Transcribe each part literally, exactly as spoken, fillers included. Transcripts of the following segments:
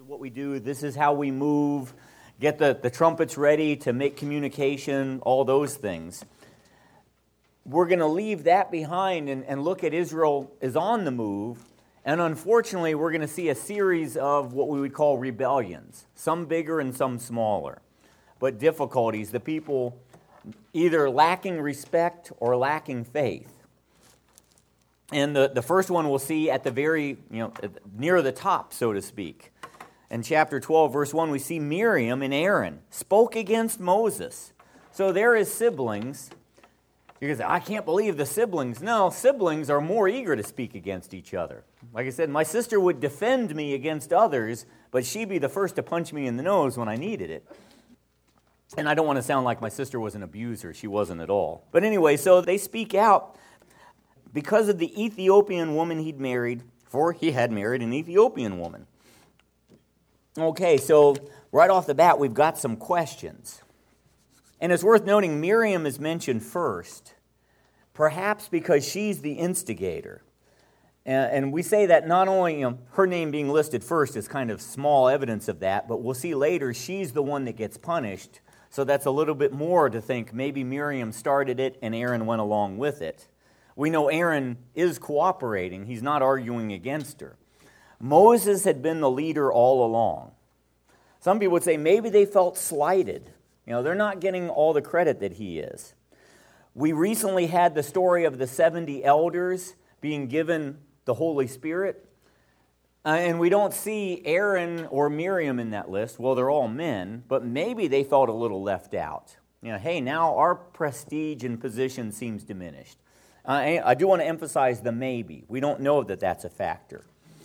what we do. This is how we move, get the, the trumpets ready to make communication, all those things. We're going to leave that behind and, and look at Israel is on the move. And unfortunately, we're going to see a series of what we would call rebellions, some bigger and some smaller, but difficulties, the people either lacking respect or lacking faith. And the, the first one we'll see at the very, you know, near the top, so to speak. In chapter twelve, verse one, we see Miriam and Aaron spoke against Moses. So they're his siblings. You can say, I can't believe the siblings. No, siblings are more eager to speak against each other. Like I said, my sister would defend me against others, but she'd be the first to punch me in the nose when I needed it. And I don't want to sound like my sister was an abuser. She wasn't at all. But anyway, so they speak out because of the Ethiopian woman he'd married, for he had married an Ethiopian woman. Okay, so right off the bat, we've got some questions. And it's worth noting Miriam is mentioned first, perhaps because she's the instigator. And we say that not only, you know, her name being listed first is kind of small evidence of that, but we'll see later she's the one that gets punished. So that's a little bit more to think maybe Miriam started it and Aaron went along with it. We know Aaron is cooperating. He's not arguing against her. Moses had been the leader all along. Some people would say maybe they felt slighted. You know, they're not getting all the credit that he is. We recently had the story of the seventy elders being given the Holy Spirit. Uh, and we don't see Aaron or Miriam in that list. Well, they're all men, but maybe they felt a little left out. You know, hey, now our prestige and position seems diminished. Uh, I, I do want to emphasize the maybe. We don't know that that's a factor.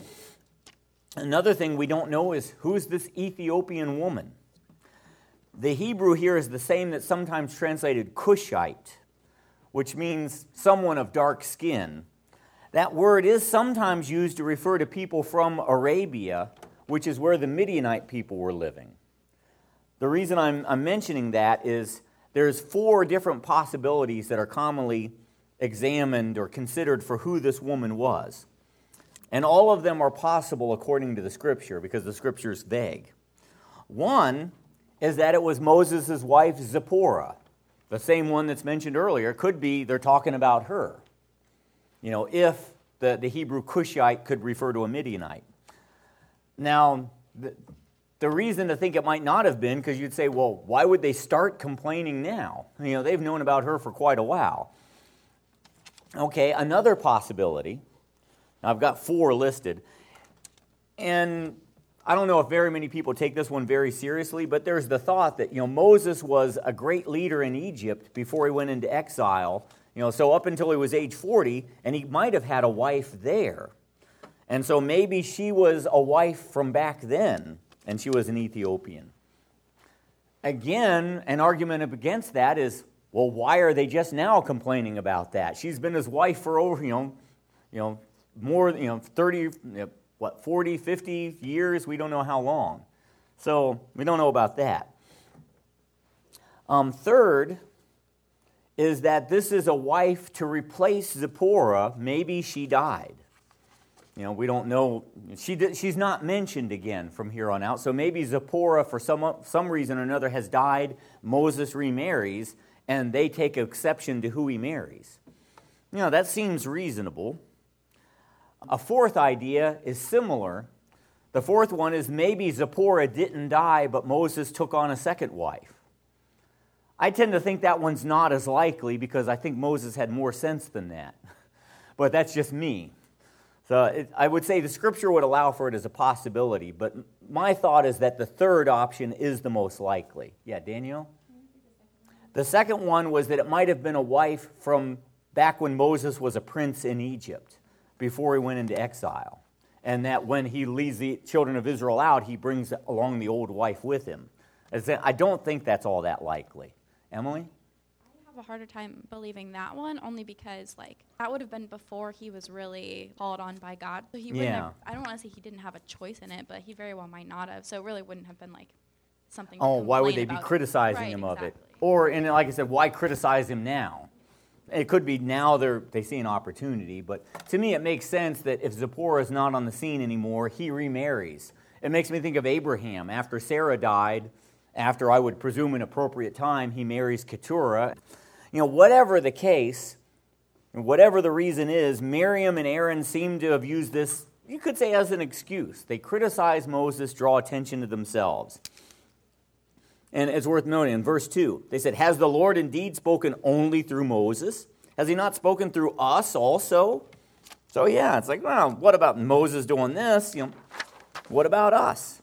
Another thing we don't know is who's this Ethiopian woman? The Hebrew here is the same that's sometimes translated Cushite, which means someone of dark skin. That word is sometimes used to refer to people from Arabia, which is where the Midianite people were living. The reason I'm, I'm mentioning that is there's four different possibilities that are commonly examined or considered for who this woman was. And all of them are possible according to the Scripture, because the Scripture is vague. One is that it was Moses' wife Zipporah, the same one that's mentioned earlier. Could be they're talking about her. You know, if the, the Hebrew Cushite could refer to a Midianite. Now, the, the reason to think it might not have been, because you'd say, well, why would they start complaining now? You know, they've known about her for quite a while. Okay, another possibility. I've got four listed. And I don't know if very many people take this one very seriously, but there's the thought that, you know, Moses was a great leader in Egypt before he went into exile. You know, so up until he was age forty, and he might have had a wife there. And so maybe she was a wife from back then, and she was an Ethiopian. Again, an argument against that is, well, why are they just now complaining about that? She's been his wife for over, you know, you know, more, you know, thirty, you know, what, forty, fifty years? We don't know how long. So we don't know about that. Um, third is that this is a wife to replace Zipporah. Maybe she died. You know, we don't know. She did, she's not mentioned again from here on out. So maybe Zipporah, for some, some reason or another, has died. Moses remarries, and they take exception to who he marries. You know, that seems reasonable. A fourth idea is similar. The fourth one is maybe Zipporah didn't die, but Moses took on a second wife. I tend to think that one's not as likely because I think Moses had more sense than that. But that's just me. So it, I would say the Scripture would allow for it as a possibility, but my thought is that the third option is the most likely. Yeah, Daniel? The second one was that it might have been a wife from back when Moses was a prince in Egypt, before he went into exile. And that when he leads the children of Israel out, he brings along the old wife with him. I don't think that's all that likely. Emily? I have a harder time believing that one, only because, like, that would have been before he was really called on by God. So he wouldn't Yeah. have, I don't want to say he didn't have a choice in it, but he very well might not have. So it really wouldn't have been, like, something to Oh, why would complain they be about. criticizing Right, him of it? exactly. Or, and like I said, why criticize him now? It could be now they're, they see an opportunity, but to me it makes sense that if Zipporah is not on the scene anymore, he remarries. It makes me think of Abraham. After Sarah died, after I would presume an appropriate time, he marries Keturah. You know, whatever the case, whatever the reason is, Miriam and Aaron seem to have used this, you could say, as an excuse. They criticize Moses, draw attention to themselves. And it's worth noting in verse two, they said, has the Lord indeed spoken only through Moses? Has he not spoken through us also? So yeah, it's like, well, what about Moses doing this? You know, what about us?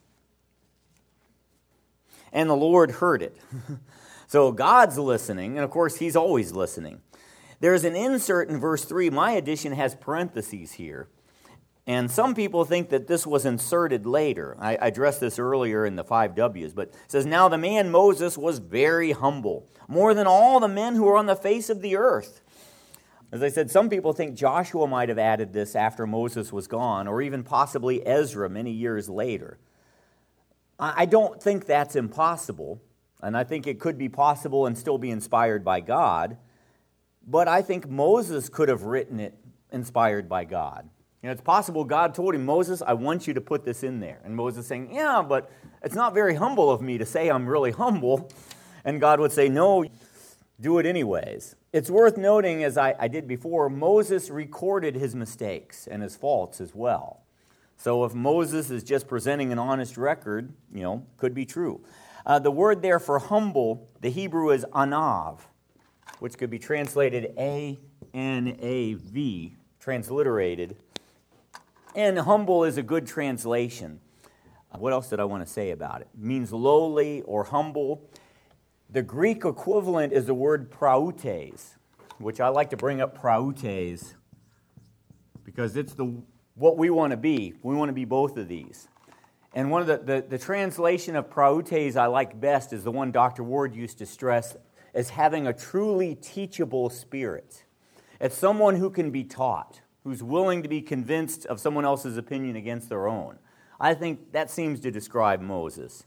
And the Lord heard it. So God's listening, and of course he's always listening. There's an insert in verse three. My edition has parentheses here. And some people think that this was inserted later. I, I addressed this earlier in the five W's, but it says, now the man Moses was very humble, more than all the men who are on the face of the earth. As I said, some people think Joshua might have added this after Moses was gone, or even possibly Ezra many years later. I don't think that's impossible, and I think it could be possible and still be inspired by God, but I think Moses could have written it inspired by God. You know, it's possible God told him, Moses, I want you to put this in there. And Moses saying, yeah, but it's not very humble of me to say I'm really humble. And God would say, no, do it anyways. It's worth noting, as I, I did before, Moses recorded his mistakes and his faults as well. So if Moses is just presenting an honest record, you know, could be true. Uh, the word there for humble, the Hebrew is anav, which could be translated A N A V, transliterated. And humble is a good translation. What else did I want to say about it? It means lowly or humble. The Greek equivalent is the word prautes, which I like to bring up prautes because it's the what we want to be. We want to be both of these. And one of the, the, the translation of prautes I like best is the one Doctor Ward used to stress as having a truly teachable spirit. It's someone who can be taught, who's willing to be convinced of someone else's opinion against their own. I think that seems to describe Moses.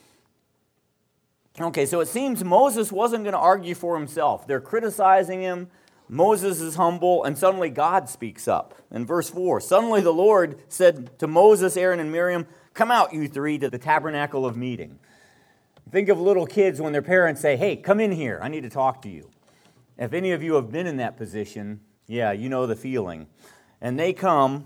Okay, so it seems Moses wasn't going to argue for himself. They're criticizing him. Moses is humble, and suddenly God speaks up. In verse four, suddenly the Lord said to Moses, Aaron, and Miriam, come out, you three, to the tabernacle of meeting. Think of little kids when their parents say, hey, come in here, I need to talk to you. If any of you have been in that position, yeah, you know the feeling. And they come,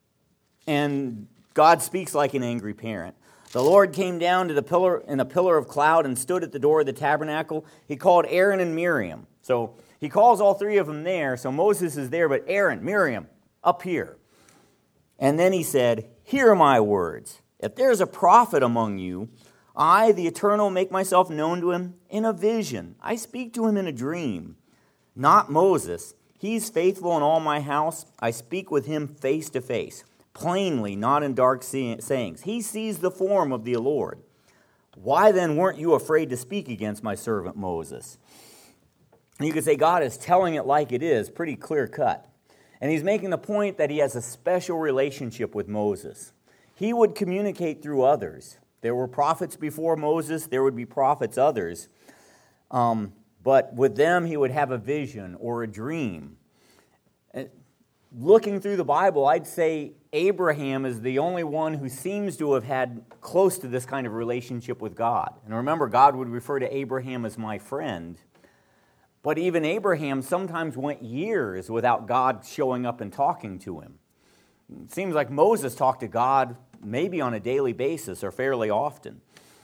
and God speaks like an angry parent. The Lord came down to the pillar in a pillar of cloud and stood at the door of the tabernacle. He called Aaron and Miriam. So he calls all three of them there. So Moses is there, but Aaron, Miriam, up here. And then he said, hear my words. If there is a prophet among you, I, the Eternal, make myself known to him in a vision. I speak to him in a dream. Not Moses. He's faithful in all my house. I speak with him face to face, plainly, not in dark sayings. He sees the form of the Lord. Why then weren't you afraid to speak against my servant Moses? And you could say God is telling it like it is, pretty clear cut. And he's making the point that he has a special relationship with Moses. He would communicate through others. There were prophets before Moses. There would be prophets others. Um, but with them, he would have a vision or a dream. And looking through the Bible, I'd say Abraham is the only one who seems to have had close to this kind of relationship with God. And remember, God would refer to Abraham as my friend. But even Abraham sometimes went years without God showing up and talking to him. It seems like Moses talked to God maybe on a daily basis or fairly often.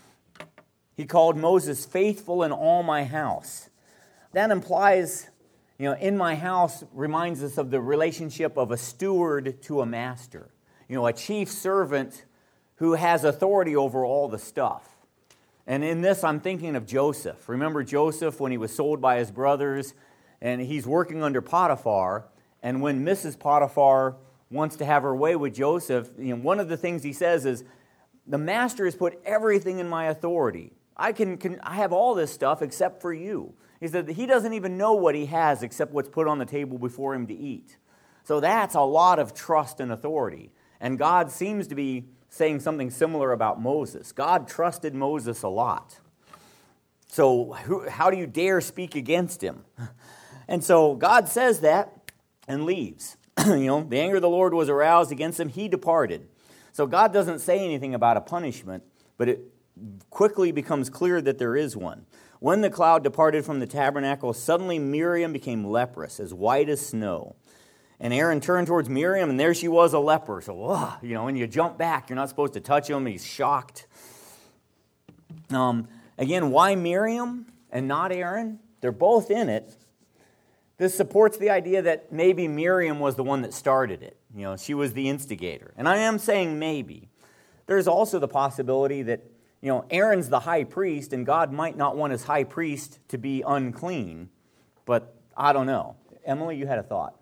He called Moses faithful in all my house. That implies, you know, in my house reminds us of the relationship of a steward to a master. You know, a chief servant who has authority over all the stuff. And in this, I'm thinking of Joseph. Remember Joseph when he was sold by his brothers, and he's working under Potiphar, and when Missus Potiphar wants to have her way with Joseph, you know, one of the things he says is, the master has put everything in my authority. I can, can I have all this stuff except for you. He said that he doesn't even know what he has except what's put on the table before him to eat. So that's a lot of trust and authority. And God seems to be saying something similar about Moses. God trusted Moses a lot. So who, how do you dare speak against him? And so God says that and leaves. You know, the anger of the Lord was aroused against him. He departed. So God doesn't say anything about a punishment, but it quickly becomes clear that there is one. When the cloud departed from the tabernacle, suddenly Miriam became leprous, as white as snow. And Aaron turned towards Miriam, and there she was, a leper. So, ugh, you know, when you jump back, you're not supposed to touch him. He's shocked. Um, again, why Miriam and not Aaron? They're both in it. This supports the idea that maybe Miriam was the one that started it. You know, she was the instigator. And I am saying maybe. There's also the possibility that, you know, Aaron's the high priest, and God might not want his high priest to be unclean. But I don't know. Emily, you had a thought.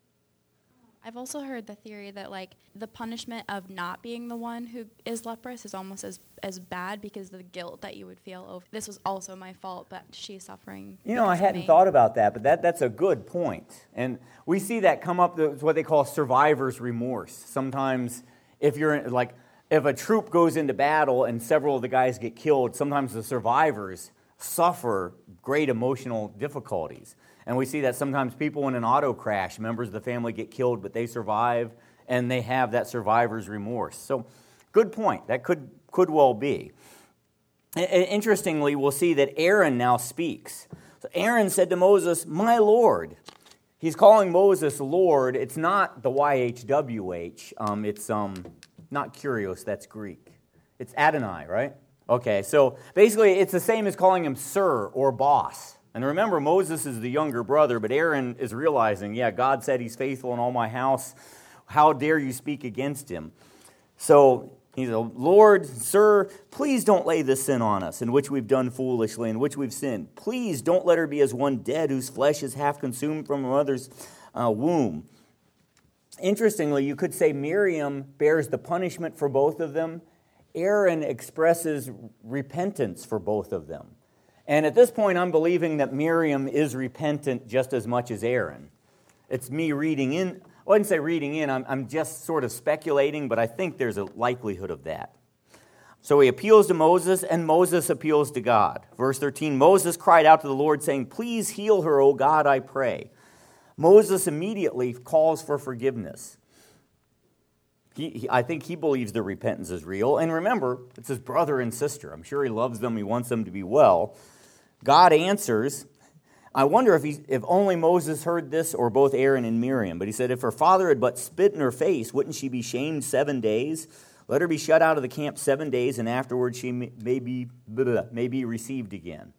I've also heard the theory that, like, the punishment of not being the one who is leprous is almost as, as bad because of the guilt that you would feel over, this was also my fault, but she's suffering. You know, I hadn't thought about that, but that, that's a good point. And we see that come up, it's what they call survivor's remorse. Sometimes if you're, like, if a troop goes into battle and several of the guys get killed, sometimes the survivors suffer great emotional difficulties. And we see that sometimes people in an auto crash, members of the family get killed, but they survive, and they have that survivor's remorse. So, good point. That could, could well be. And interestingly, we'll see that Aaron now speaks. So Aaron said to Moses, "My Lord." He's calling Moses Lord. It's not the Y H W H. Um, it's um, not Kyrios, that's Greek. It's Adonai, right? Okay, so basically it's the same as calling him sir or boss. And remember, Moses is the younger brother, but Aaron is realizing, yeah, God said he's faithful in all my house. How dare you speak against him? So he's a Lord, sir, please don't lay this sin on us, in which we've done foolishly, in which we've sinned. Please don't let her be as one dead whose flesh is half consumed from her mother's uh, womb. Interestingly, you could say Miriam bears the punishment for both of them. Aaron expresses repentance for both of them. And at this point, I'm believing that Miriam is repentant just as much as Aaron. It's me reading in. Well, I wouldn't say reading in. I'm, I'm just sort of speculating, but I think there's a likelihood of that. So he appeals to Moses, and Moses appeals to God. Verse thirteen, Moses cried out to the Lord, saying, "Please heal her, O God, I pray." Moses immediately calls for forgiveness. He, he, I think he believes the repentance is real. And remember, it's his brother and sister. I'm sure he loves them. He wants them to be well. God answers. I wonder if he, if only Moses heard this or both Aaron and Miriam. But he said, if her father had but spit in her face, wouldn't she be shamed seven days? Let her be shut out of the camp seven days, and afterwards she may be, may be received again.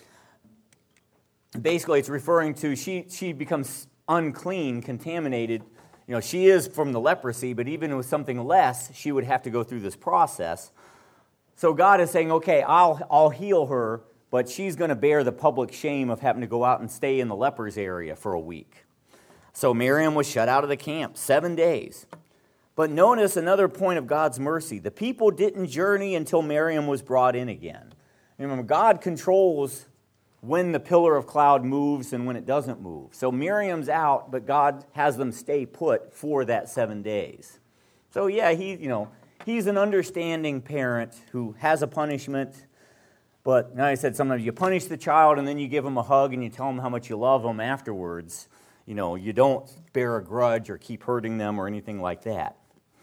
Basically, it's referring to she, she becomes unclean, contaminated. You know, she is from the leprosy, but even with something less, she would have to go through this process. So God is saying, okay, I'll, I'll heal her, but she's going to bear the public shame of having to go out and stay in the lepers area for a week. So Miriam was shut out of the camp seven days. But notice another point of God's mercy. The people didn't journey until Miriam was brought in again. Remember, God controls when the pillar of cloud moves and when it doesn't move. So Miriam's out, but God has them stay put for that seven days. So yeah, he, you know, he's an understanding parent who has a punishment. But now I said sometimes you punish the child and then you give them a hug and you tell them how much you love them afterwards. You know, you don't bear a grudge or keep hurting them or anything like that.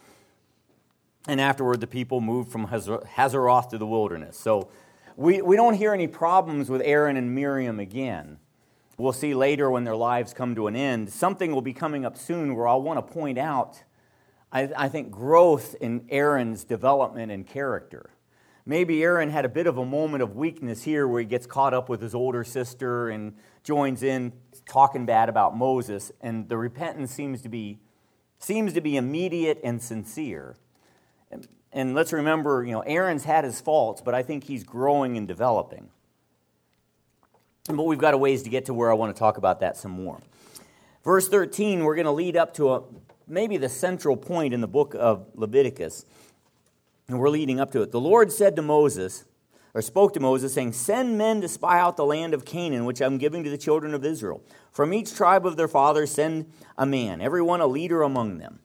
And afterward, the people moved from Hazeroth to the wilderness. So we, we don't hear any problems with Aaron and Miriam again. We'll see later when their lives come to an end. Something will be coming up soon where I'll want to point out, I, I think, growth in Aaron's development and character. Maybe Aaron had a bit of a moment of weakness here where he gets caught up with his older sister and joins in talking bad about Moses, and the repentance seems to be seems to be immediate and sincere. And, and let's remember, you know, Aaron's had his faults, but I think he's growing and developing. But we've got a ways to get to where I want to talk about that some more. Verse thirteen, we're going to lead up to a, maybe the central point in the book of Leviticus. And we're leading up to it. The Lord said to Moses, or spoke to Moses, saying, "Send men to spy out the land of Canaan, which I'm giving to the children of Israel. From each tribe of their fathers send a man, everyone a leader among them."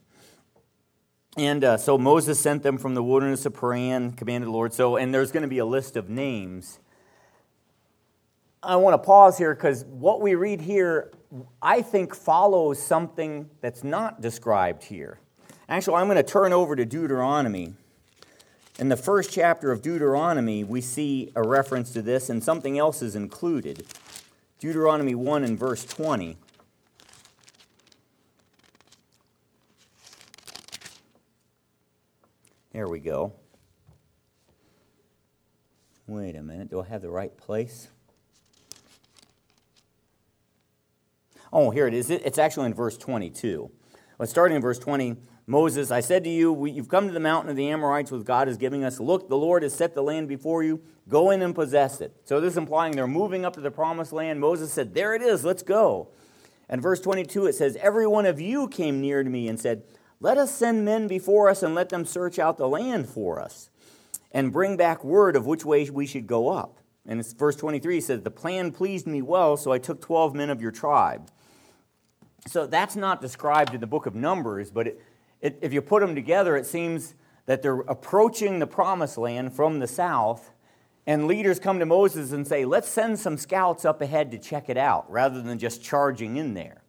And uh, so Moses sent them from the wilderness of Paran, commanded the Lord. So, and there's going to be a list of names. I want to pause here because what we read here, I think, follows something that's not described here. Actually, I'm going to turn over to Deuteronomy. In the first chapter of Deuteronomy, we see a reference to this, and something else is included. Deuteronomy one and verse twenty. There we go. Wait a minute, do I have the right place? Oh, here it is. It's actually in verse twenty-two. Well, starting in verse twenty, Moses, I said to you, we, you've come to the mountain of the Amorites which God is giving us. Look, the Lord has set the land before you. Go in and possess it. So this is implying they're moving up to the promised land. Moses said, there it is, let's go. And verse twenty-two, it says, every one of you came near to me and said, let us send men before us and let them search out the land for us and bring back word of which way we should go up. And it's verse twenty-three says, the plan pleased me well, so I took twelve men of your tribe. So that's not described in the book of Numbers, but it, it, if you put them together, it seems that they're approaching the promised land from the south, and leaders come to Moses and say, let's send some scouts up ahead to check it out, rather than just charging in there.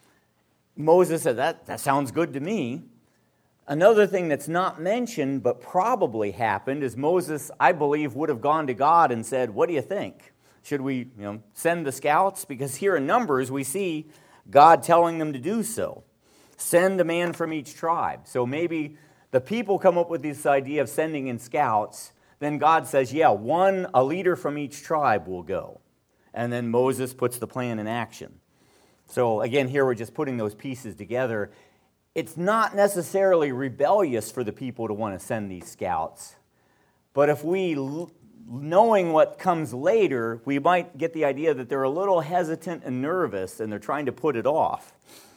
Moses said, that, that sounds good to me. Another thing that's not mentioned, but probably happened, is Moses, I believe, would have gone to God and said, what do you think? Should we you know, send the scouts? Because here in Numbers, we see God telling them to do so. Send a man from each tribe. So maybe the people come up with this idea of sending in scouts. Then God says, yeah, one, a leader from each tribe will go. And then Moses puts the plan in action. So again, here we're just putting those pieces together. It's not necessarily rebellious for the people to want to send these scouts. But if we, knowing what comes later, we might get the idea that they're a little hesitant and nervous and they're trying to put it off.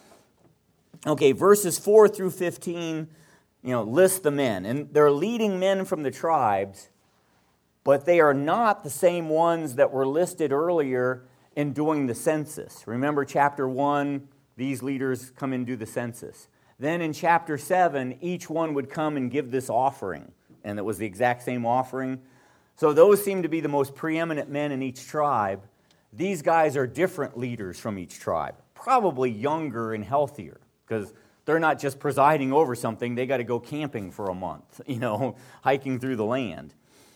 Okay, verses four through fifteen, you know, list the men. And they're leading men from the tribes, but they are not the same ones that were listed earlier in doing the census. Remember chapter one, these leaders come and do the census. Then in chapter seven, each one would come and give this offering, and it was the exact same offering. So those seem to be the most preeminent men in each tribe. These guys are different leaders from each tribe, probably younger and healthier, because they're not just presiding over something, they got to go camping for a month, you know, hiking through the land.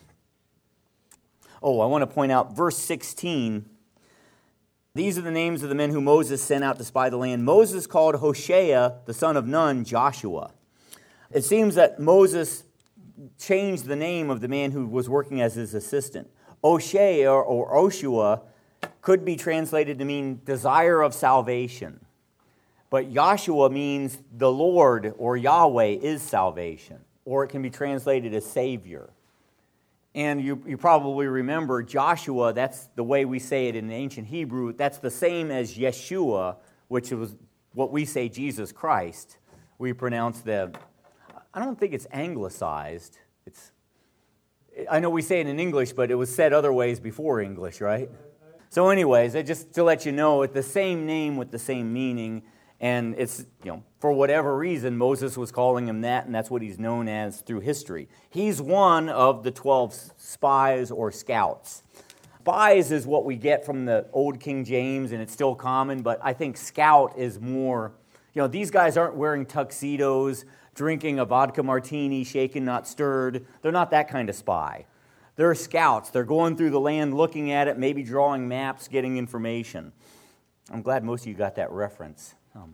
Oh, I want to point out verse sixteen. These are the names of the men who Moses sent out to spy the land. Moses called Hoshea, the son of Nun, Joshua. It seems that Moses changed the name of the man who was working as his assistant. Hoshea or, or Oshua could be translated to mean desire of salvation. But Joshua means the Lord or Yahweh is salvation. Or it can be translated as Savior. And you, you probably remember Joshua, that's the way we say it in ancient Hebrew. That's the same as Yeshua, which was what we say Jesus Christ. We pronounce the, I don't think it's anglicized. It's, I know we say it in English, but it was said other ways before English, right? So anyways, just to let you know, it's the same name with the same meaning. And it's, you know, for whatever reason, Moses was calling him that, and that's what he's known as through history. He's one of the twelve spies or scouts. Spies is what we get from the old King James, and it's still common, but I think scout is more, you know, these guys aren't wearing tuxedos, drinking a vodka martini, shaken, not stirred. They're not that kind of spy. They're scouts. They're going through the land, looking at it, maybe drawing maps, getting information. I'm glad most of you got that reference. Um,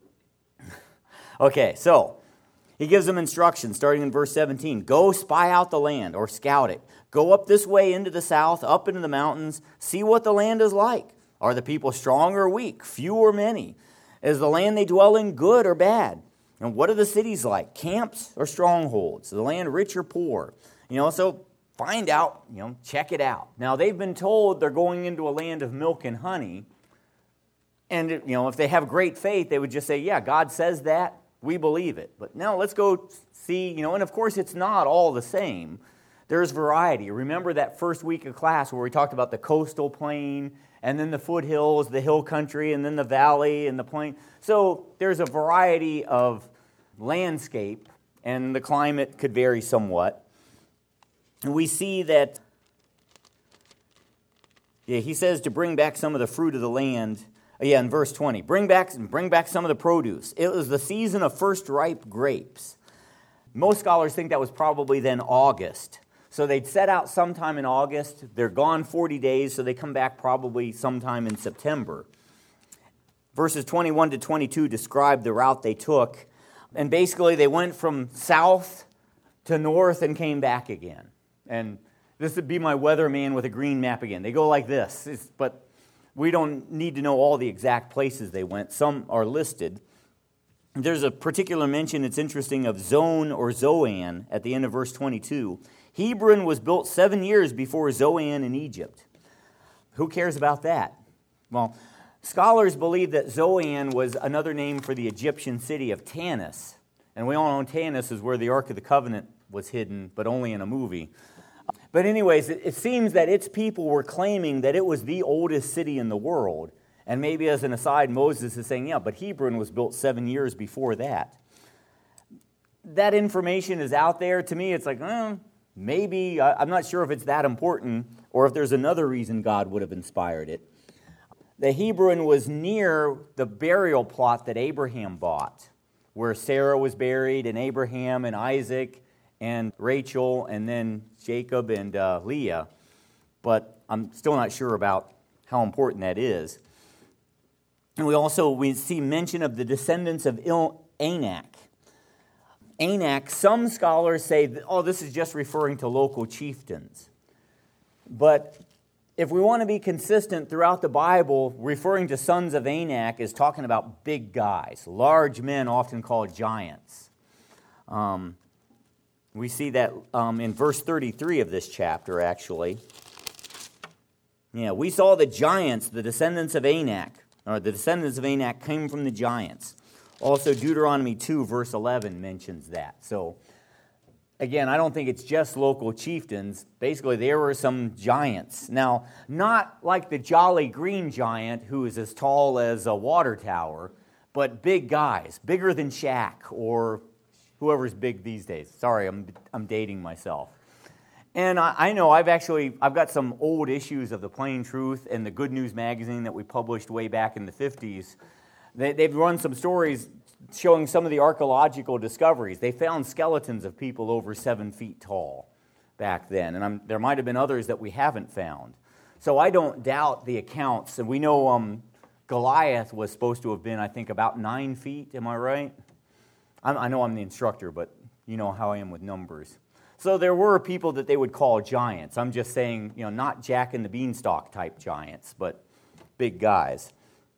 okay, so he gives them instructions starting in verse seventeen. Go spy out the land or scout it. Go up this way into the south, up into the mountains. See what the land is like. Are the people strong or weak, few or many? Is the land they dwell in good or bad? And what are the cities like, camps or strongholds? Is the land rich or poor? You know, so find out, you know, check it out. Now, they've been told they're going into a land of milk and honey. And, you know, if they have great faith, they would just say, yeah, God says that, we believe it. But no, let's go see, you know, and of course it's not all the same. There's variety. Remember that first week of class where we talked about the coastal plain, and then the foothills, the hill country, and then the valley and the plain. So there's a variety of landscape, and the climate could vary somewhat. And we see that, yeah, he says to bring back some of the fruit of the land. Yeah, in verse twenty, bring back, bring back some of the produce. It was the season of first ripe grapes. Most scholars think that was probably then August. So they'd set out sometime in August. They're gone forty days, so they come back probably sometime in September. Verses twenty-one to twenty-two describe the route they took. And basically they went from south to north and came back again. And this would be my weatherman with a green map again. They go like this, it's, but we don't need to know all the exact places they went. Some are listed. There's a particular mention, it's interesting, of Zon or Zoan at the end of verse twenty-two. Hebron was built seven years before Zoan in Egypt. Who cares about that? Well, scholars believe that Zoan was another name for the Egyptian city of Tanis. And we all know Tanis is where the Ark of the Covenant was hidden, but only in a movie. But anyways, it, it seems that its people were claiming that it was the oldest city in the world. And maybe as an aside, Moses is saying, yeah, but Hebron was built seven years before that. That information is out there. To me, it's like, eh, maybe, I'm not sure if it's that important or if there's another reason God would have inspired it. The Hebron was near the burial plot that Abraham bought, where Sarah was buried, and Abraham and Isaac and Rachel, and then Jacob and uh, Leah. But I'm still not sure about how important that is. And we also we see mention of the descendants of Il- Anak. Anak, some scholars say, that, oh, this is just referring to local chieftains. But if we want to be consistent throughout the Bible, referring to sons of Anak is talking about big guys, large men often called giants. Um, we see that um, in verse thirty-three of this chapter, actually. Yeah, we saw the giants, the descendants of Anak, or the descendants of Anak came from the giants. Also, Deuteronomy two, verse eleven mentions that. So, again, I don't think it's just local chieftains. Basically, there were some giants. Now, not like the Jolly Green Giant, who is as tall as a water tower, but big guys, bigger than Shaq or whoever's big these days. Sorry, I'm I'm dating myself. And I, I know I've actually, I've got some old issues of the Plain Truth and the Good News magazine that we published way back in the fifties. They, they've run some stories showing some of the archaeological discoveries. They found skeletons of people over seven feet tall back then. And I'm, there might have been others that we haven't found. So I don't doubt the accounts. And we know um, Goliath was supposed to have been, I think, about nine feet. Am I right? I'm, I know I'm the instructor, but you know how I am with numbers. So there were people that they would call giants. I'm just saying, you know, not Jack and the Beanstalk type giants, but big guys.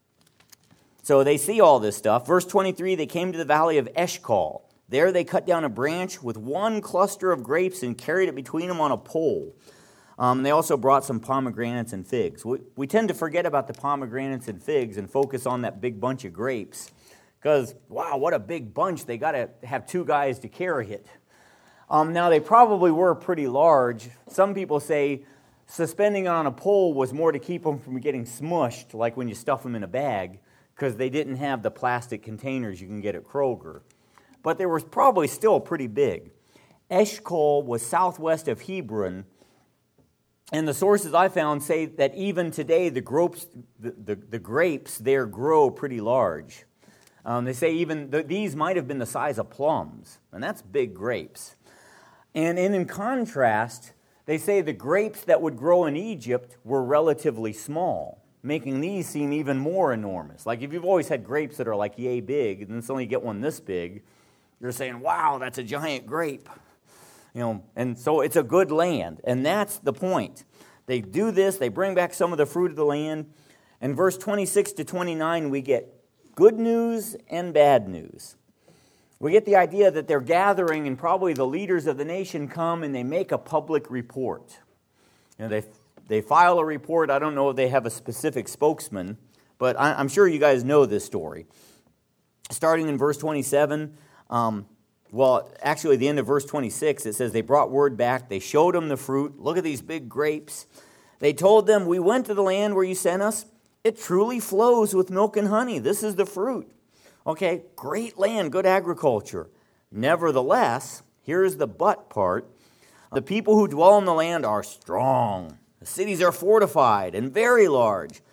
So they see all this stuff. Verse twenty-three, they came to the valley of Eshcol. There they cut down a branch with one cluster of grapes and carried it between them on a pole. Um, they also brought some pomegranates and figs. We, we tend to forget about the pomegranates and figs and focus on that big bunch of grapes because, wow, what a big bunch. They got to have two guys to carry it. Um, now, they probably were pretty large. Some people say suspending it on a pole was more to keep them from getting smushed, like when you stuff them in a bag, because they didn't have the plastic containers you can get at Kroger. But they were probably still pretty big. Eshcol was southwest of Hebron, and the sources I found say that even today the grapes, the, the, the grapes there grow pretty large. Um, they say even the, these might have been the size of plums, and that's big grapes. And, and in contrast, they say the grapes that would grow in Egypt were relatively small, making these seem even more enormous. Like if you've always had grapes that are like yay big, and then suddenly you get one this big, you're saying, wow, that's a giant grape. You know, and so it's a good land, and that's the point. They do this, they bring back some of the fruit of the land. In verse twenty-six to twenty-nine, we get good news and bad news. We get the idea that they're gathering, and probably the leaders of the nation come and they make a public report. You know, they they file a report. I don't know if they have a specific spokesman, but I, I'm sure you guys know this story. Starting in verse twenty-seven, um, well, actually, the end of verse twenty-six, it says they brought word back. They showed them the fruit. Look at these big grapes. They told them, we went to the land where you sent us. It truly flows with milk and honey. This is the fruit. Okay, great land, good agriculture. Nevertheless, here's the but part. The people who dwell in the land are strong. The cities are fortified and very large.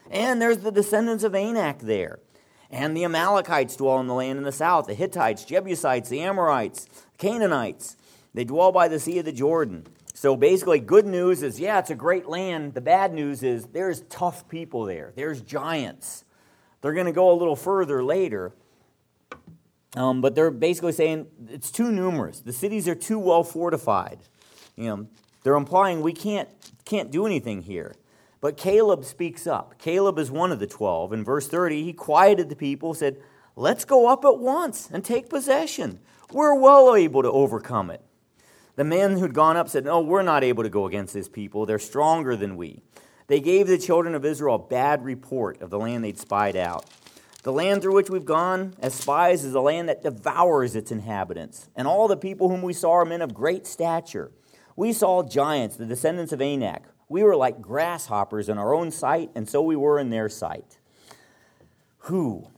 And there's the descendants of Anak there. And the Amalekites dwell in the land in the south, the Hittites, Jebusites, the Amorites, Canaanites. They dwell by the sea of the Jordan. So basically, good news is, yeah, it's a great land. The bad news is there's tough people there. There's giants. They're going to go a little further later. Um, but they're basically saying it's too numerous. The cities are too well fortified. You know, they're implying we can't can't do anything here. But Caleb speaks up. Caleb is one of the twelve. In verse thirty, he quieted the people, said, let's go up at once and take possession. We're well able to overcome it. The men who'd gone up said, no, we're not able to go against this people. They're stronger than we. They gave the children of Israel a bad report of the land they'd spied out. The land through which we've gone as spies is a land that devours its inhabitants. And all the people whom we saw are men of great stature. We saw giants, the descendants of Anak. We were like grasshoppers in our own sight, and so we were in their sight. Who?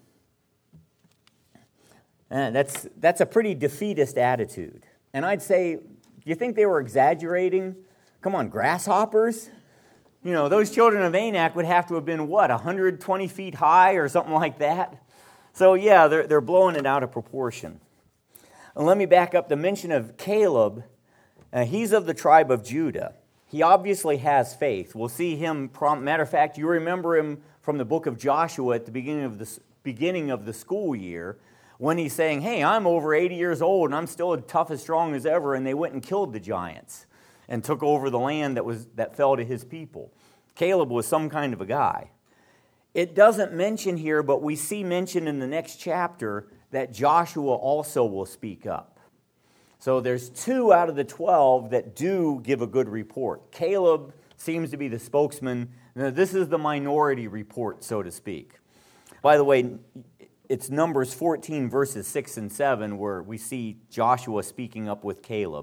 Uh, that's, that's a pretty defeatist attitude. And I'd say, do you think they were exaggerating? Come on, grasshoppers? You know, those children of Anak would have to have been, what, one hundred twenty feet high or something like that? So, yeah, they're, they're blowing it out of proportion. And let me back up the mention of Caleb. Uh, he's of the tribe of Judah. He obviously has faith. We'll see him, prom- matter of fact, you remember him from the book of Joshua at the beginning of the, beginning of the school year when he's saying, hey, I'm over eighty years old and I'm still as tough as strong as ever, and they went and killed the giants and took over the land that was that fell to his people. Caleb was some kind of a guy. It doesn't mention here, but we see mentioned in the next chapter that Joshua also will speak up. So there's two out of the twelve that do give a good report. Caleb seems to be the spokesman. Now, this is the minority report, so to speak. By the way, it's Numbers fourteen, verses six and seven, where we see Joshua speaking up with Caleb.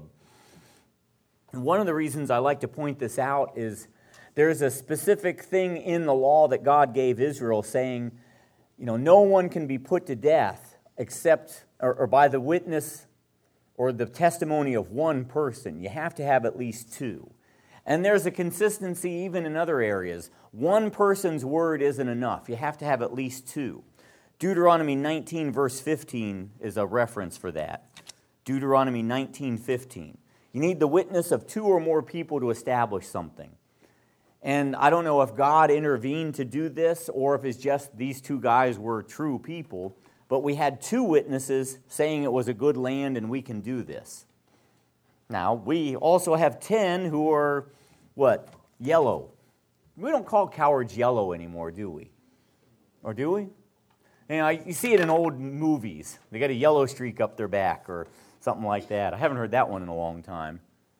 And one of the reasons I like to point this out is there's a specific thing in the law that God gave Israel saying, you know, no one can be put to death except, or, or by the witness or the testimony of one person. You have to have at least two. And there's a consistency even in other areas. One person's word isn't enough. You have to have at least two. Deuteronomy nineteen, verse fifteen is a reference for that. Deuteronomy nineteen, fifteen. You need the witness of two or more people to establish something. And I don't know if God intervened to do this or if it's just these two guys were true people, but we had two witnesses saying it was a good land and we can do this. Now, we also have ten who are, what, yellow. We don't call cowards yellow anymore, do we? Or do we? You know, you see it in old movies. They got a yellow streak up their back or something like that. I haven't heard that one in a long time.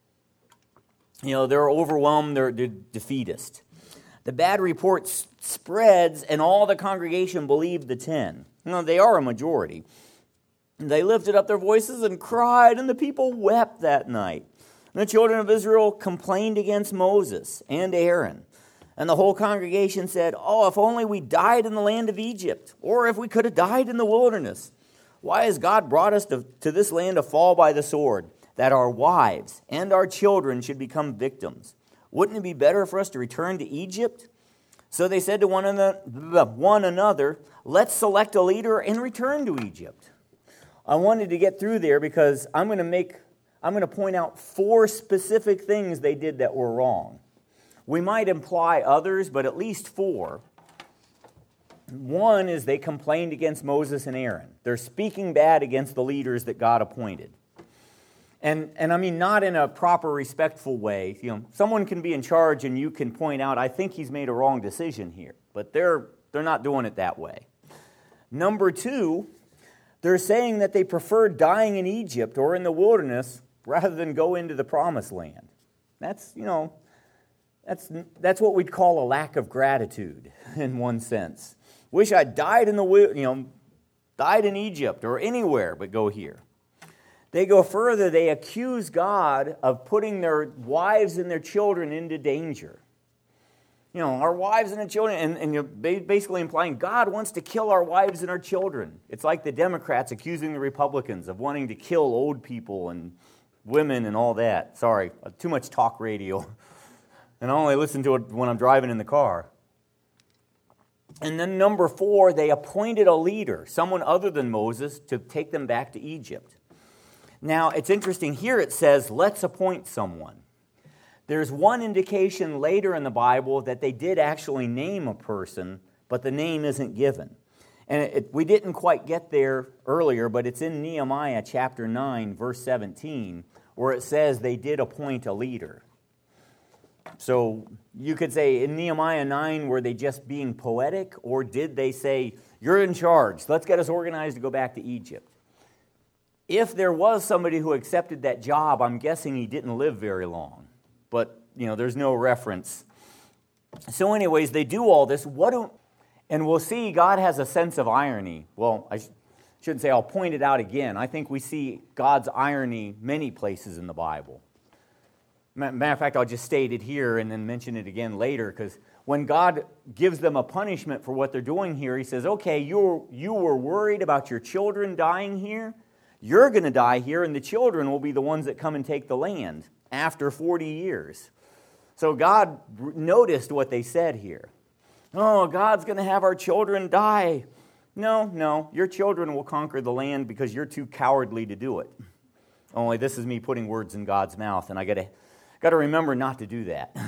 You know, they're overwhelmed, they're, they're defeatist. The bad report s- spreads, and all the congregation believed the ten. You know, they are a majority. They lifted up their voices and cried, and the people wept that night. And the children of Israel complained against Moses and Aaron. And the whole congregation said, oh, if only we died in the land of Egypt, or if we could have died in the wilderness. Why has God brought us to, to this land to fall by the sword, that our wives and our children should become victims? Wouldn't it be better for us to return to Egypt? So they said to one another, one another, let's select a leader and return to Egypt. I wanted to get through there because I'm going to make, I'm going to point out four specific things they did that were wrong. We might imply others, but at least four. One is they complained against Moses and Aaron. They're speaking bad against the leaders that God appointed. And, and I mean, not in a proper, respectful way. You know, someone can be in charge and you can point out, I think he's made a wrong decision here. But they're, they're not doing it that way. Number two, they're saying that they prefer dying in Egypt or in the wilderness rather than go into the promised land. That's, you know, that's, that's what we'd call a lack of gratitude in one sense. Wish I died in the, you know, died in Egypt or anywhere but go here. They go further, they accuse God of putting their wives and their children into danger. You know, our wives and our children, and, and you're basically implying God wants to kill our wives and our children. It's like the Democrats accusing the Republicans of wanting to kill old people and women and all that. Sorry, too much talk radio. And I only listen to it when I'm driving in the car. And then number four, they appointed a leader, someone other than Moses, to take them back to Egypt. Now, it's interesting. Here it says, let's appoint someone. There's one indication later in the Bible that they did actually name a person, but the name isn't given. And it, it, we didn't quite get there earlier, but it's in Nehemiah chapter nine, verse seventeen, where it says they did appoint a leader. So you could say in Nehemiah nine, were they just being poetic, or did they say, you're in charge, let's get us organized to go back to Egypt? If there was somebody who accepted that job, I'm guessing he didn't live very long. But, you know, there's no reference. So anyways, they do all this. What do, and we'll see God has a sense of irony. Well, I sh- shouldn't say I'll point it out again. I think we see God's irony many places in the Bible. Matter of fact, I'll just state it here and then mention it again later, because when God gives them a punishment for what they're doing here, he says, okay, you you were worried about your children dying here. You're going to die here, and the children will be the ones that come and take the land after forty years. So God noticed what they said here. Oh, God's going to have our children die. No, no, your children will conquer the land because you're too cowardly to do it. Only this is me putting words in God's mouth, and I got to got to remember not to do that.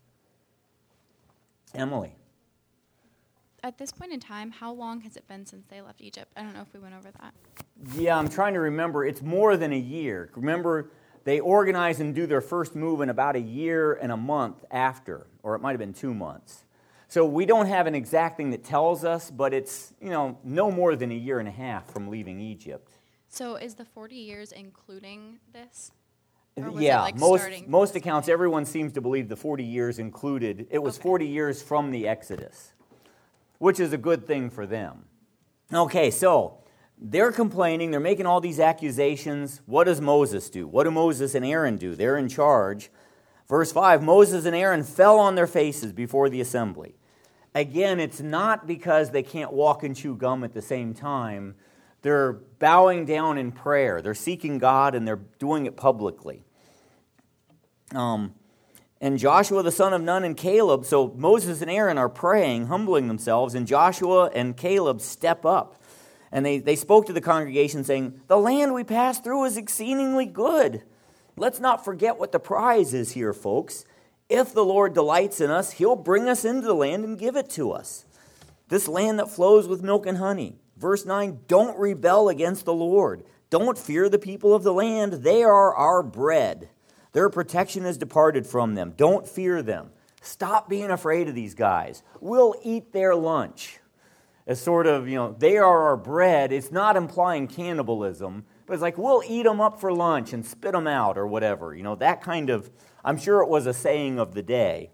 Emily. At this point in time, how long has it been since they left Egypt? I don't know if we went over that. Yeah, I'm trying to remember. It's more than a year. Remember, they organize and do their first move in about a year and a month after, or it might have been two months. So we don't have an exact thing that tells us, but it's, you know, no more than a year and a half from leaving Egypt. So is the forty years including this? Or was Yeah, it like most starting most accounts, everyone seems to believe the forty years included. It was Okay. forty years from the Exodus, which is a good thing for them. Okay, so they're complaining. They're making all these accusations. What does Moses do? What do Moses and Aaron do? They're in charge. Verse five, Moses and Aaron fell on their faces before the assembly. Again, it's not because they can't walk and chew gum at the same time. They're bowing down in prayer. They're seeking God, and they're doing it publicly. Um, and Joshua the son of Nun and Caleb, so Moses and Aaron are praying, humbling themselves, and Joshua and Caleb step up. And they, they spoke to the congregation saying, the land we passed through is exceedingly good. Let's not forget what the prize is here, folks. If the Lord delights in us, he'll bring us into the land and give it to us. This land that flows with milk and honey. Verse nine, don't rebel against the Lord. Don't fear the people of the land. They are our bread. Their protection has departed from them. Don't fear them. Stop being afraid of these guys. We'll eat their lunch. It's sort of, you know, they are our bread. It's not implying cannibalism, but it's like, we'll eat them up for lunch and spit them out or whatever. You know, that kind of, I'm sure it was a saying of the day.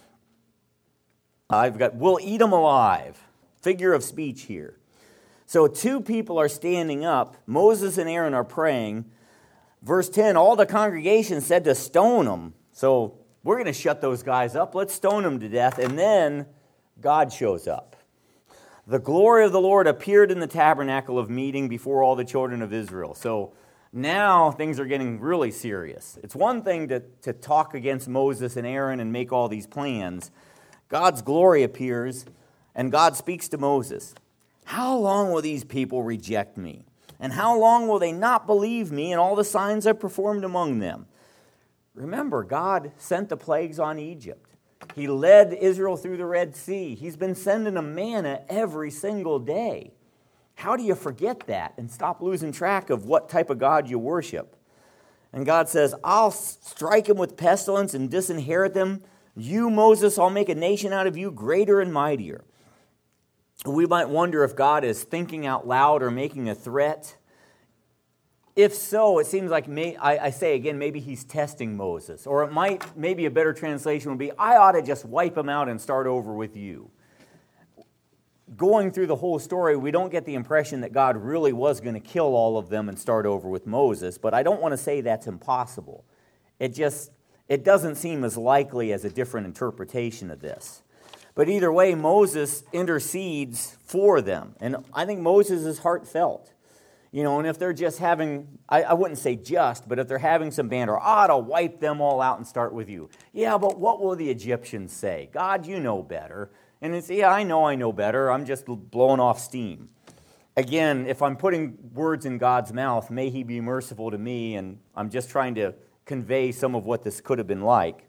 I've got, we'll eat them alive. Figure of speech here. So two people are standing up. Moses and Aaron are praying. Verse ten, all the congregation said to stone them. So we're going to shut those guys up. Let's stone them to death. And then God shows up. The glory of the Lord appeared in the tabernacle of meeting before all the children of Israel. So now things are getting really serious. It's one thing to, to talk against Moses and Aaron and make all these plans. God's glory appears, and God speaks to Moses. How long will these people reject me? And how long will they not believe me and all the signs I performed among them? Remember, God sent the plagues on Egypt. He led Israel through the Red Sea. He's been sending them manna every single day. How do you forget that and stop losing track of what type of God you worship? And God says, I'll strike them with pestilence and disinherit them. You, Moses, I'll make a nation out of you greater and mightier. We might wonder if God is thinking out loud or making a threat. If so, it seems like, may, I, I say again, maybe he's testing Moses. Or it might, maybe a better translation would be, I ought to just wipe him out and start over with you. Going through the whole story, we don't get the impression that God really was going to kill all of them and start over with Moses, but I don't want to say that's impossible. It just, it doesn't seem as likely as a different interpretation of this. But either way, Moses intercedes for them. And I think Moses is heartfelt. You know, and if they're just having, I, I wouldn't say just, but if they're having some banter, I ought to wipe them all out and start with you. Yeah, but what will the Egyptians say? God, you know better. And it's, yeah, I know I know better. I'm just blowing off steam. Again, if I'm putting words in God's mouth, may he be merciful to me, and I'm just trying to convey some of what this could have been like.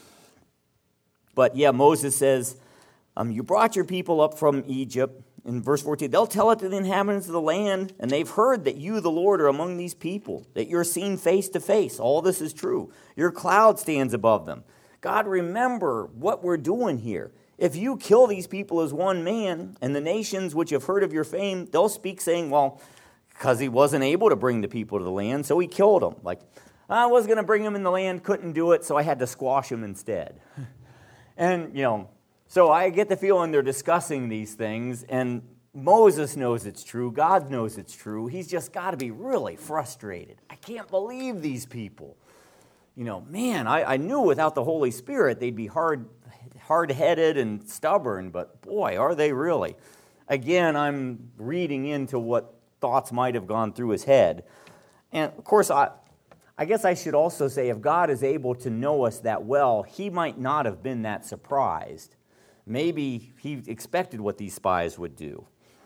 But yeah, Moses says, um, you brought your people up from Egypt. In verse fourteen, they'll tell it to the inhabitants of the land, and they've heard that you, the Lord, are among these people, that you're seen face to face. All this is true. Your cloud stands above them. God, remember what we're doing here. If you kill these people as one man, and the nations which have heard of your fame, they'll speak saying, well, because he wasn't able to bring the people to the land, so he killed them. Like, I was going to bring them in the land, couldn't do it, so I had to squash them instead. And, you know, so I get the feeling they're discussing these things, and Moses knows it's true. God knows it's true. He's just got to be really frustrated. I can't believe these people. You know, man, I, I knew without the Holy Spirit they'd be hard, hard-headed and stubborn, but boy, are they really. Again, I'm reading into what thoughts might have gone through his head. And, of course, I... I guess I should also say if God is able to know us that well, he might not have been that surprised. Maybe he expected what these spies would do.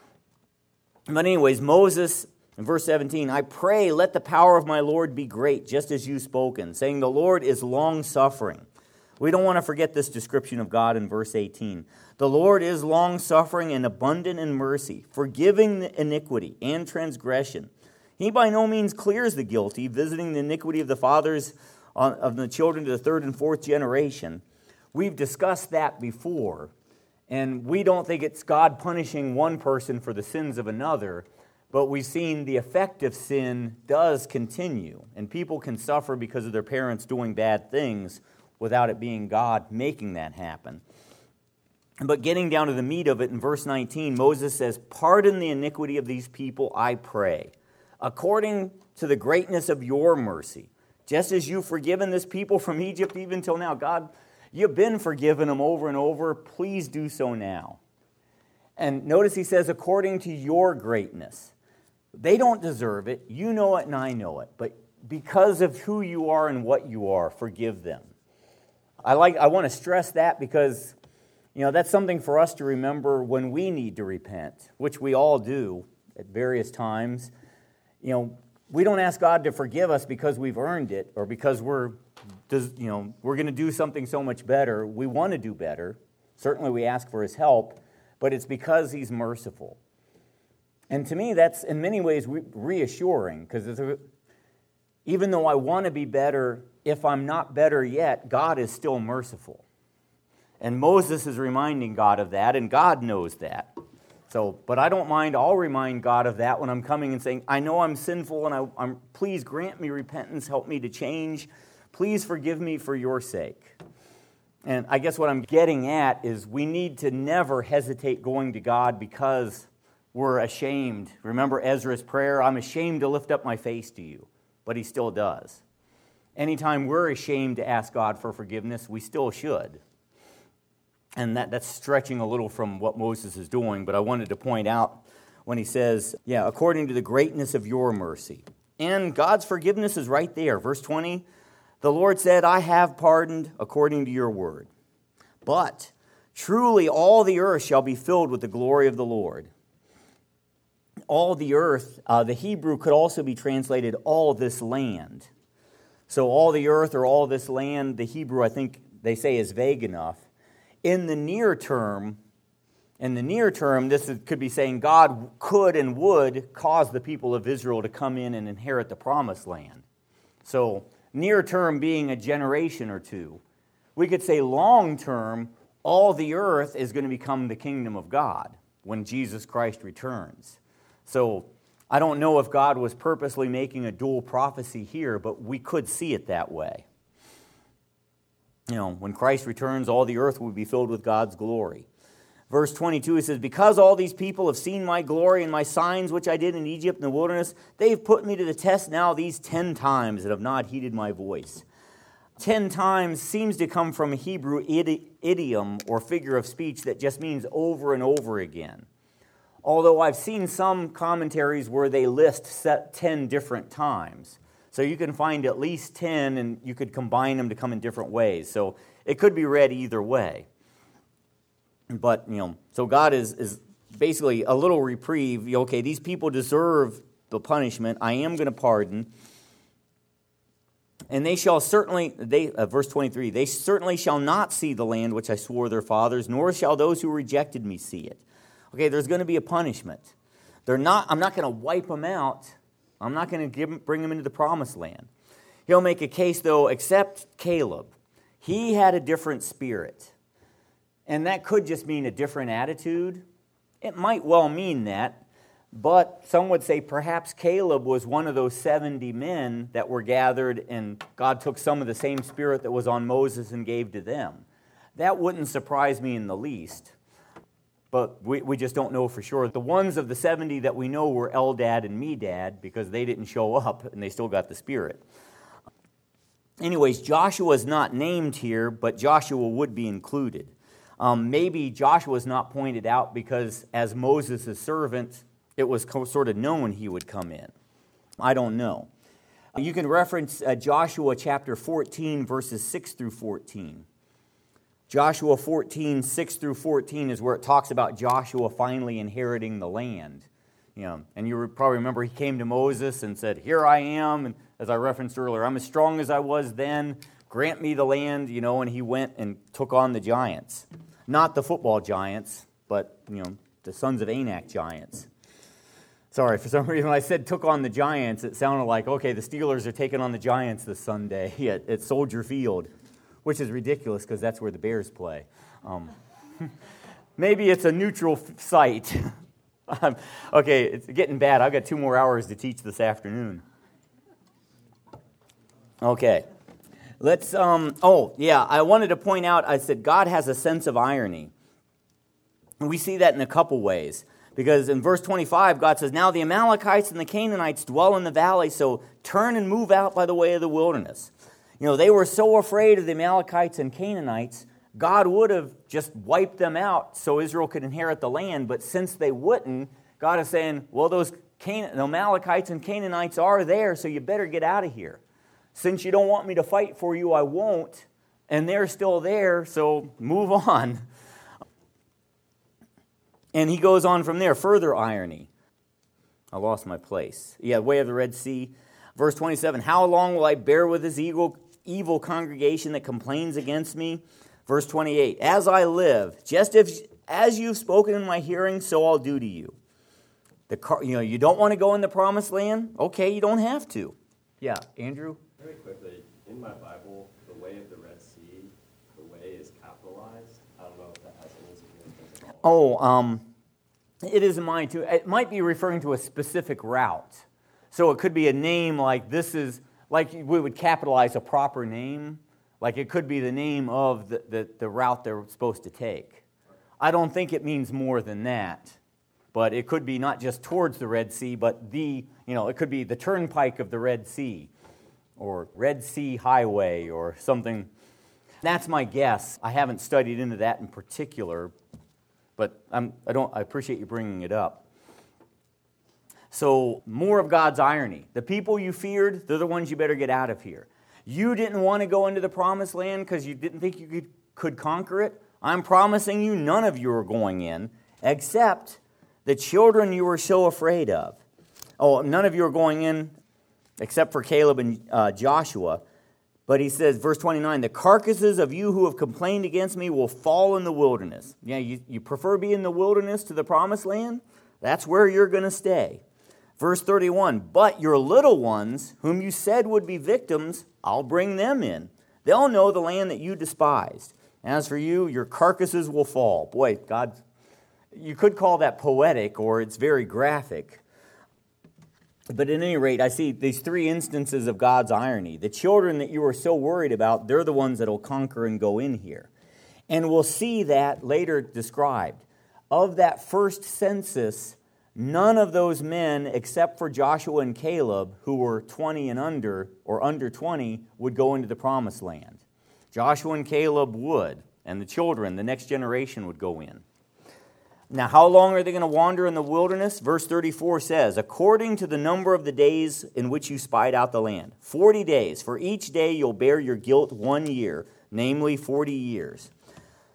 But anyways, Moses, in verse seventeen, I pray, let the power of my Lord be great, just as you've spoken, saying the Lord is long-suffering. We don't want to forget this description of God in verse eighteen. The Lord is long-suffering and abundant in mercy, forgiving the iniquity and transgression. He by no means clears the guilty, visiting the iniquity of the fathers on, of the children to the third and fourth generation. We've discussed that before, and we don't think it's God punishing one person for the sins of another, but we've seen the effect of sin does continue, and people can suffer because of their parents doing bad things without it being God making that happen. But getting down to the meat of it, in verse nineteen, Moses says, pardon the iniquity of these people, I pray, according to the greatness of your mercy, just as you've forgiven this people from Egypt even till now. God, you've been forgiving them over and over. Please do so now. And notice he says, according to your greatness. They don't deserve it. You know it and I know it. But because of who you are and what you are, forgive them. I like. I want to stress that because, you know, that's something for us to remember when we need to repent, which we all do at various times. You know, we don't ask God to forgive us because we've earned it or because we're, you know, we're going to do something so much better. We want to do better. Certainly we ask for his help, but it's because he's merciful. And to me, that's in many ways reassuring because even though I want to be better, if I'm not better yet, God is still merciful. And Moses is reminding God of that, and God knows that. So, but I don't mind, I'll remind God of that when I'm coming and saying, I know I'm sinful, and I, I'm, please grant me repentance, help me to change. Please forgive me for your sake. And I guess what I'm getting at is we need to never hesitate going to God because we're ashamed. Remember Ezra's prayer, I'm ashamed to lift up my face to you, but he still does. Anytime we're ashamed to ask God for forgiveness, we still should. And that, that's stretching a little from what Moses is doing, but I wanted to point out when he says, yeah, according to the greatness of your mercy. And God's forgiveness is right there. Verse twenty, the Lord said, I have pardoned according to your word. But truly all the earth shall be filled with the glory of the Lord. All the earth, uh, the Hebrew could also be translated all this land. So all the earth or all this land, the Hebrew I think they say is vague enough. In the near term, in the near term, this is, could be saying God could and would cause the people of Israel to come in and inherit the promised land. So near term being a generation or two. We could say long term, all the earth is going to become the kingdom of God when Jesus Christ returns. So I don't know if God was purposely making a dual prophecy here, but we could see it that way. You know, when Christ returns, all the earth will be filled with God's glory. Verse twenty-two, it says, because all these people have seen my glory and my signs which I did in Egypt in the wilderness, they've put me to the test now these ten times and have not heeded my voice. Ten times seems to come from a Hebrew idiom or figure of speech that just means over and over again. Although I've seen some commentaries where they list set ten different times. So you can find at least ten, and you could combine them to come in different ways. So it could be read either way. But, you know, so God is, is basically a little reprieve. Okay, these people deserve the punishment. I am going to pardon. And they shall certainly, they uh, verse twenty-three, they certainly shall not see the land which I swore their fathers, nor shall those who rejected me see it. Okay, there's going to be a punishment. They're not. I'm not going to wipe them out. I'm not going to give them, bring them into the promised land. He'll make a case, though, except Caleb. He had a different spirit. And that could just mean a different attitude. It might well mean that. But some would say perhaps Caleb was one of those seventy men that were gathered and God took some of the same spirit that was on Moses and gave to them. That wouldn't surprise me in the least. But we, we just don't know for sure. The ones of the seventy that we know were Eldad and Medad because they didn't show up and they still got the spirit. Anyways, Joshua is not named here, but Joshua would be included. Um, maybe Joshua is not pointed out because as Moses' servant, it was sort of known he would come in. I don't know. You can reference uh, Joshua chapter fourteen, verses six through fourteen. Joshua fourteen, six through fourteen is where it talks about Joshua finally inheriting the land. You know, and you probably remember he came to Moses and said, "Here I am," and as I referenced earlier, "I'm as strong as I was then. Grant me the land," you know, and he went and took on the giants. Not the football giants, but, you know, the sons of Anak giants. Sorry, for some reason when I said took on the Giants, it sounded like, okay, the Steelers are taking on the Giants this Sunday at, at Soldier Field, which is ridiculous because that's where the Bears play. Um, maybe it's a neutral f- site. Okay, it's getting bad. I've got two more hours to teach this afternoon. Okay, let's, um, oh, yeah, I wanted to point out, I said God has a sense of irony. We see that in a couple ways. Because in verse twenty-five, God says, "Now the Amalekites and the Canaanites dwell in the valley, so turn and move out by the way of the wilderness." You know, they were so afraid of the Amalekites and Canaanites, God would have just wiped them out so Israel could inherit the land. But since they wouldn't, God is saying, well, those Can- the Amalekites and Canaanites are there, so you better get out of here. Since you don't want me to fight for you, I won't. And they're still there, so move on. And he goes on from there, further irony. I lost my place. Yeah, way of the Red Sea. Verse twenty-seven, "How long will I bear with this evil, evil congregation that complains against me?" Verse twenty-eight, "As I live, just as, as you've spoken in my hearing, so I'll do to you." The car, you know, you don't want to go in the promised land? Okay, you don't have to. Yeah, Andrew? Very quickly, in my Bible, the way of the Red Sea, the way is capitalized. I don't know if that has any significance at all. Oh, um, it is in mine too. It might be referring to a specific route. So it could be a name like this is, like we would capitalize a proper name. Like it could be the name of the, the, the route they're supposed to take. I don't think it means more than that. But it could be not just towards the Red Sea, but the, you know, it could be the turnpike of the Red Sea, or Red Sea Highway, or something. That's my guess. I haven't studied into that in particular, but I'm, I don't. I appreciate you bringing it up. So, more of God's irony. The people you feared, they're the ones you better get out of here. You didn't want to go into the promised land because you didn't think you could, could conquer it. I'm promising you none of you are going in, except the children you were so afraid of. Oh, none of you are going in except for Caleb and uh, Joshua. But he says, verse twenty-nine, "The carcasses of you who have complained against me will fall in the wilderness." Yeah, you, you prefer being in the wilderness to the promised land? That's where you're going to stay. Verse thirty-one, "But your little ones, whom you said would be victims, I'll bring them in. They'll know the land that you despised. As for you, your carcasses will fall." Boy, God, you could call that poetic, or it's very graphic. But at any rate, I see these three instances of God's irony. The children that you were so worried about, they're the ones that will conquer and go in here. And we'll see that later described. Of that first census, none of those men, except for Joshua and Caleb, who were twenty and under, or under twenty, would go into the promised land. Joshua and Caleb would, and the children, the next generation, would go in. Now, how long are they going to wander in the wilderness? Verse thirty-four says, "According to the number of the days in which you spied out the land, forty days. For each day you'll bear your guilt one year, namely forty years.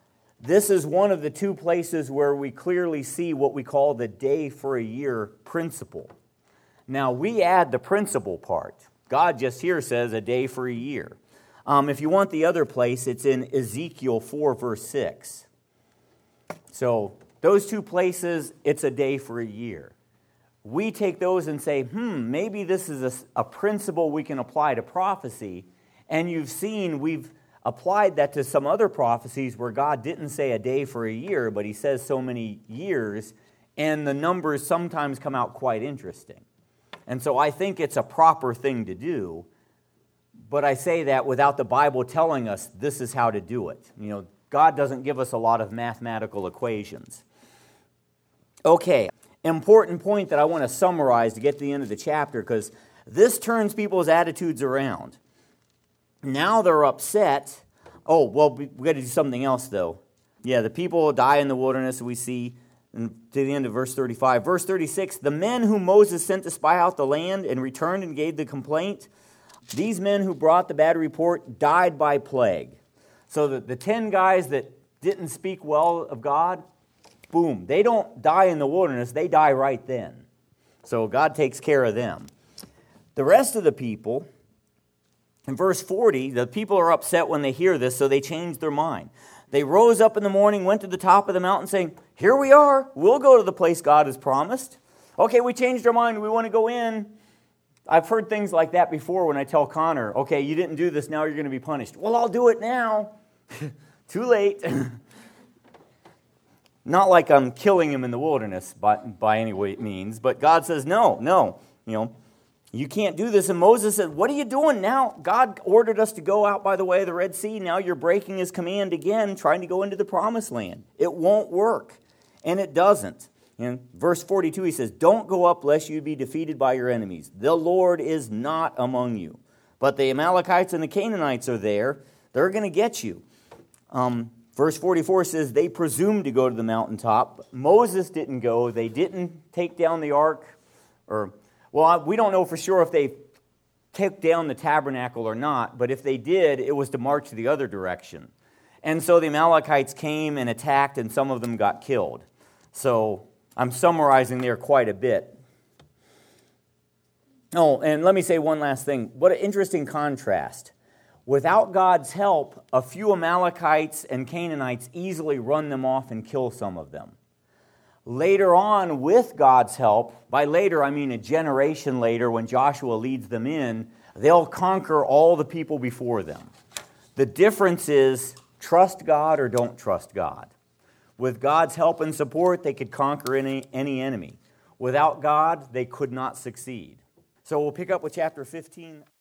this is one of the two places where we clearly see what we call the day for a year principle. Now, we add the principle part. God just here says a day for a year. Um, if you want the other place, it's in Ezekiel four, verse six. So, those two places, it's a day for a year. We take those and say, hmm, maybe this is a, a principle we can apply to prophecy. And you've seen we've applied that to some other prophecies where God didn't say a day for a year, but he says so many years, and the numbers sometimes come out quite interesting. And so I think it's a proper thing to do, but I say that without the Bible telling us this is how to do it. You know, God doesn't give us a lot of mathematical equations. Okay, important point that I want to summarize to get to the end of the chapter, because this turns people's attitudes around. Now they're upset. Oh, well, we got to do something else, though. Yeah, the people will die in the wilderness, we see to the end of verse thirty-five. Verse thirty-six, the men whom Moses sent to spy out the land and returned and gave the complaint, these men who brought the bad report died by plague. So the, the ten guys that didn't speak well of God, boom, they don't die in the wilderness, they die right then. So God takes care of them. The rest of the people, in verse forty, the people are upset when they hear this, so they change their mind. They rose up in the morning, went to the top of the mountain, saying, here we are, we'll go to the place God has promised. Okay, we changed our mind, we want to go in. I've heard things like that before when I tell Connor, okay, you didn't do this, now you're going to be punished. Well, I'll do it now. Too late. Not like I'm killing him in the wilderness by, by any way means, but God says, no, no, you know, you can't do this. And Moses said, what are you doing now? God ordered us to go out by the way of the Red Sea. Now you're breaking his command again, trying to go into the promised land. It won't work. And it doesn't. In verse forty-two, he says, don't go up lest you be defeated by your enemies. The Lord is not among you. But the Amalekites and the Canaanites are there. They're going to get you. Um, verse forty-four says, they presumed to go to the mountaintop. Moses didn't go. They didn't take down the ark. Or, well, we don't know for sure if they took down the tabernacle or not. But if they did, it was to march the other direction. And so the Amalekites came and attacked, and some of them got killed. So I'm summarizing there quite a bit. Oh, and let me say one last thing. What an interesting contrast. Without God's help, a few Amalekites and Canaanites easily run them off and kill some of them. Later on, with God's help, by later I mean a generation later when Joshua leads them in, they'll conquer all the people before them. The difference is trust God or don't trust God. With God's help and support, they could conquer any, any enemy. Without God, they could not succeed. So we'll pick up with chapter fifteen.